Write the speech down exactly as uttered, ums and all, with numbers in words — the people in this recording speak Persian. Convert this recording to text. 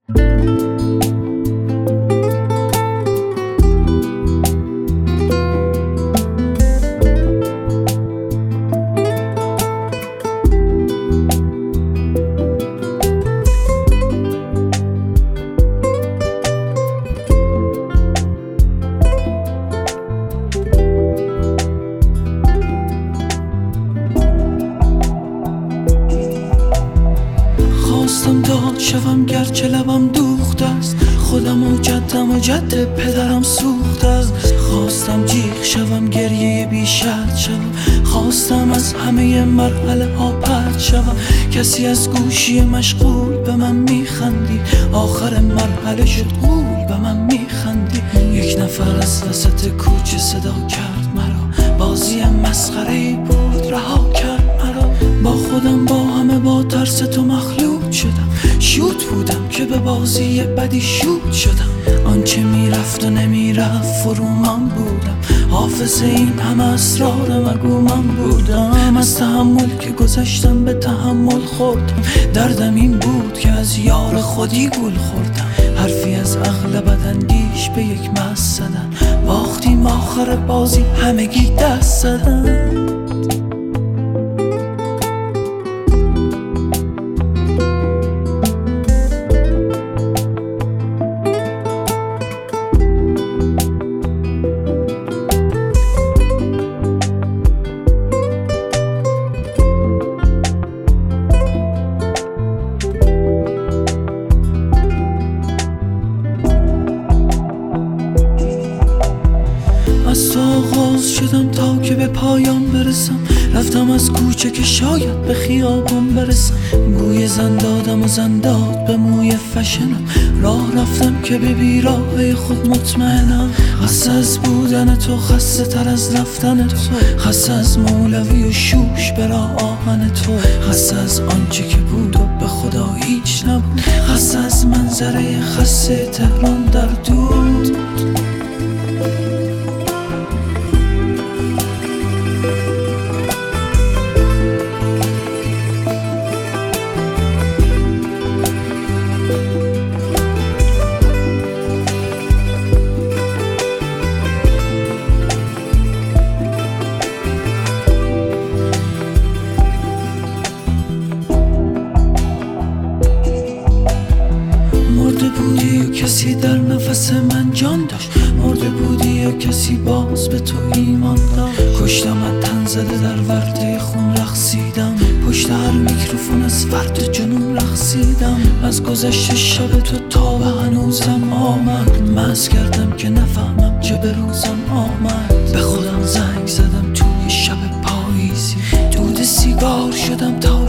خواستم داد شوم گرچه لبم دوخته است، خودم و جدم و جد پدرم سوخته است. خواستم جیغ شوم گریه بی شرط شوم، خواستم از همه مرحله ها پرت شوم. کسی از گوشی مشغول به من میخندی، آخر مرحله شد غول به من میخندی. یک نفر از وسط کوچه صدا کرد مرا، بازی مسخره بود رها کرد مرا. با خودم با همه با ترس تو مخلوط شدم، شوت بودم که به بازی بدی شوت شدم. آنچه میرفت و نمیرفت فرو من بودم، حافظ این همه اسرار مگو من بودم. از تحمل که گذشتم به تحمل خوردم، دردم این بود که از یار خودی گول خوردم. حرفی از عقل بداندیش به یک مست زدن، باختیم آخر بازی همگی دست زدن. از تو آغاز شدم تا که به پایان برسم، رفتم از کوچه که شاید به خیابان برسم. بوی زن دادم و زن داد به موی فشنم، راه رفتم که به بیراهه خود مطمئنم. خسته از بودن تو، خسته تر از رفتن تو، خسته از مولوی و شوش برا آهن تو، خسته از آنچه که بود و به خدا هیچ نبود، خسته از منظره خسته تهران در دود. مرده بودی و کسی در نفس من جان داشت، مرده بودی و کسی باز به تو ایمان داشت. کشتم از تن زده در ورده خون رقصیدم، پشت هر میکروفون از فرد جنون رقصیدم. از گذشت شب تو تا به هنوزم آمد، مست کردم که نفهمم چه به روزم آمد. به خودم زنگ زدم توی شب پاییزی، دود سیگار شدم تا